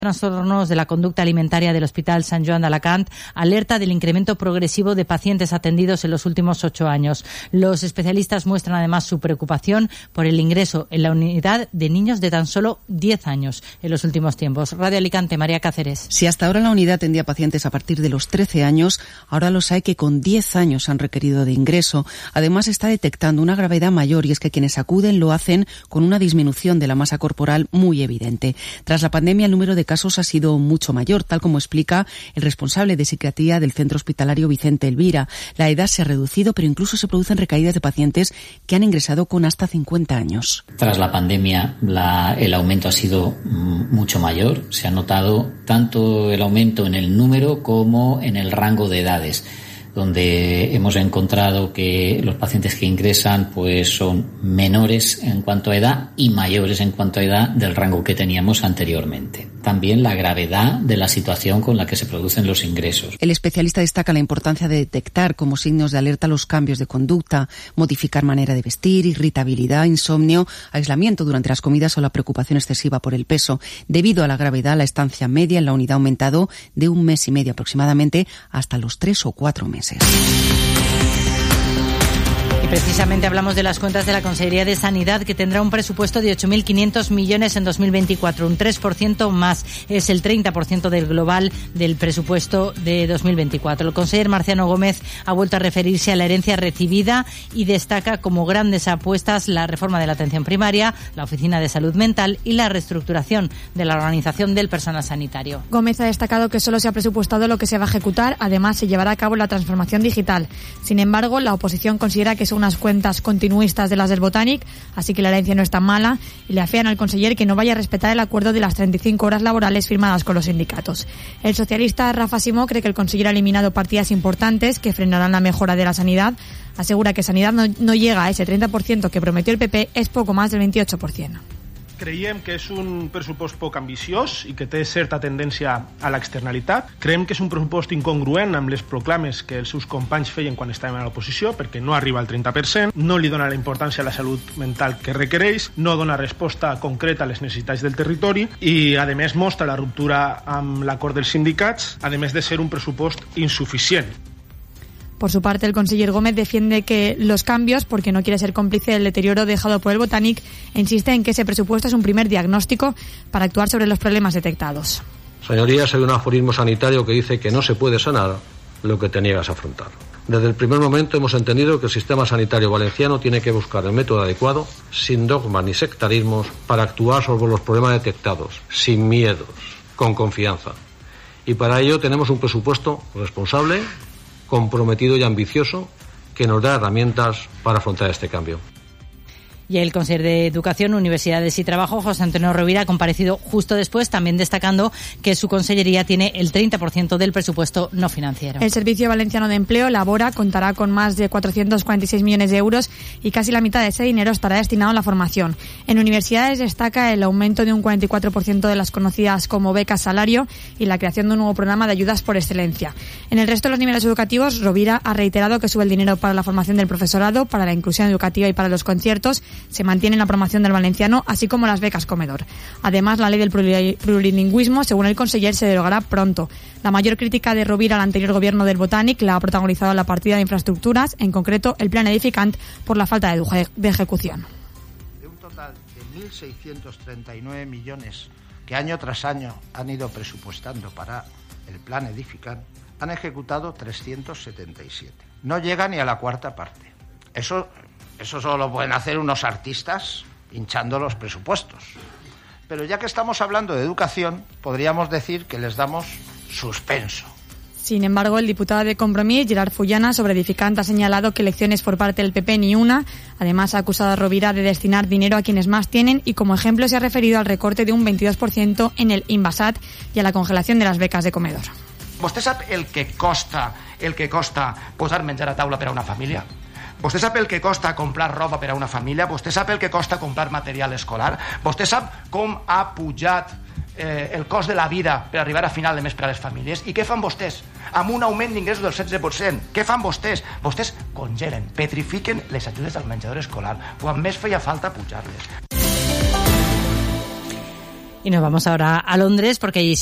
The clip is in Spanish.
Trastornos de la conducta alimentaria del Hospital Sant Joan d'Alacant alerta del incremento progresivo de pacientes atendidos en los últimos 8 años. Los especialistas muestran además su preocupación por el ingreso en la unidad de niños de tan solo 10 años en los últimos tiempos. Radio Alicante, María Cáceres. Si hasta ahora la unidad atendía pacientes a partir de los 13 años, ahora los hay que con 10 años han requerido de ingreso. Además está detectando una gravedad mayor y es que quienes acuden lo hacen con una disminución de la masa corporal muy evidente. Tras la pandemia el número de casos ha sido mucho mayor, tal como explica el responsable de psiquiatría del Centro Hospitalario Vicente Elvira. La edad se ha reducido, pero incluso se producen recaídas de pacientes que han ingresado con hasta 50 años. Tras la pandemia, el aumento ha sido mucho mayor. Se ha notado tanto el aumento en el número como en el rango de edades, donde hemos encontrado que los pacientes que ingresan pues son menores en cuanto a edad y mayores en cuanto a edad del rango que teníamos anteriormente. También la gravedad de la situación con la que se producen los ingresos. El especialista destaca la importancia de detectar como signos de alerta los cambios de conducta, modificar manera de vestir, irritabilidad, insomnio, aislamiento durante las comidas o la preocupación excesiva por el peso. Debido a la gravedad, la estancia media en la unidad ha aumentado de 1 mes y medio aproximadamente hasta los 3 o 4 meses. Y precisamente hablamos de las cuentas de la Consellería de Sanidad, que tendrá un presupuesto de 8.500 millones en 2024, un 3% más. Es el 30% del global del presupuesto de 2024. El conseller Marciano Gómez ha vuelto a referirse a la herencia recibida y destaca como grandes apuestas la reforma de la atención primaria, la Oficina de Salud Mental y la reestructuración de la organización del personal sanitario. Gómez ha destacado que solo se ha presupuestado lo que se va a ejecutar. Además, se llevará a cabo la transformación digital. Sin embargo, la oposición considera que son unas cuentas continuistas de las del Botànic, así que la herencia no es tan mala, y le afean al conseller que no vaya a respetar el acuerdo de las 35 horas laborales firmadas con los sindicatos. El socialista Rafa Simó cree que el conseller ha eliminado partidas importantes que frenarán la mejora de la sanidad. Asegura que sanidad no llega a ese 30% que prometió el PP, es poco más del 28%. Creiem que és un pressupost poc ambiciós i que té certa tendència a l'externalitat. Creiem que és un pressupost incongruent amb les proclames que els seus companys feien quan estàvem a l'oposició, perquè no arriba al 30%, no li dona la importància a la salut mental que requereix, no dona resposta concreta a les necessitats del territori i, a més, mostra la ruptura amb l'acord dels sindicats, a més de ser un pressupost insuficient. Por su parte, el conseller Gómez defiende que los cambios, porque no quiere ser cómplice del deterioro dejado por el Botànic, e insiste en que ese presupuesto es un primer diagnóstico para actuar sobre los problemas detectados. Señorías, hay un aforismo sanitario que dice que no se puede sanar lo que te niegas a afrontar. Desde el primer momento hemos entendido que el sistema sanitario valenciano tiene que buscar el método adecuado, sin dogmas ni sectarismos, para actuar sobre los problemas detectados, sin miedos, con confianza. Y para ello tenemos un presupuesto responsable, comprometido y ambicioso que nos da herramientas para afrontar este cambio. Y el consejero de Educación, Universidades y Trabajo, José Antonio Rovira, ha comparecido justo después, también destacando que su consellería tiene el 30% del presupuesto no financiero. El Servicio Valenciano de Empleo, Labora, contará con más de 446 millones de euros y casi la mitad de ese dinero estará destinado a la formación. En universidades destaca el aumento de un 44% de las conocidas como becas salario y la creación de un nuevo programa de ayudas por excelencia. En el resto de los niveles educativos, Rovira ha reiterado que sube el dinero para la formación del profesorado, para la inclusión educativa y para los conciertos. Se mantiene la promoción del valenciano, así como las becas comedor. Además, la ley del plurilingüismo, según el conseller, se derogará pronto. La mayor crítica de Rovira al anterior gobierno del Botànic la ha protagonizado la partida de infraestructuras, en concreto el plan edificant, por la falta de ejecución. De un total de 1.639 millones que año tras año han ido presupuestando para el plan edificant, han ejecutado 377. No llega ni a la cuarta parte. Eso solo lo pueden hacer unos artistas hinchando los presupuestos. Pero ya que estamos hablando de educación, podríamos decir que les damos suspenso. Sin embargo, el diputado de Compromís, Gerard Fullana, sobre edificant, ha señalado que elecciones por parte del PP ni una. Además, ha acusado a Rovira de destinar dinero a quienes más tienen y, como ejemplo, se ha referido al recorte de un 22% en el Invasat y a la congelación de las becas de comedor. Vostè sap el que costa posar menjar a taula per a una família? Vostè sap el que costa comprar roba per a una família? Vostè sap el que costa comprar material escolar? Vostè sap com ha pujat el cost de la vida per arribar a final de mes per a les famílies? I què fan vostès? Amb un augment d'ingressos del 16%. Què fan vostès? Vostès congelen, petrifiquen les ajudes al menjador escolar, quan més feia falta pujar-les. Y nos vamos ahora a Londres porque allí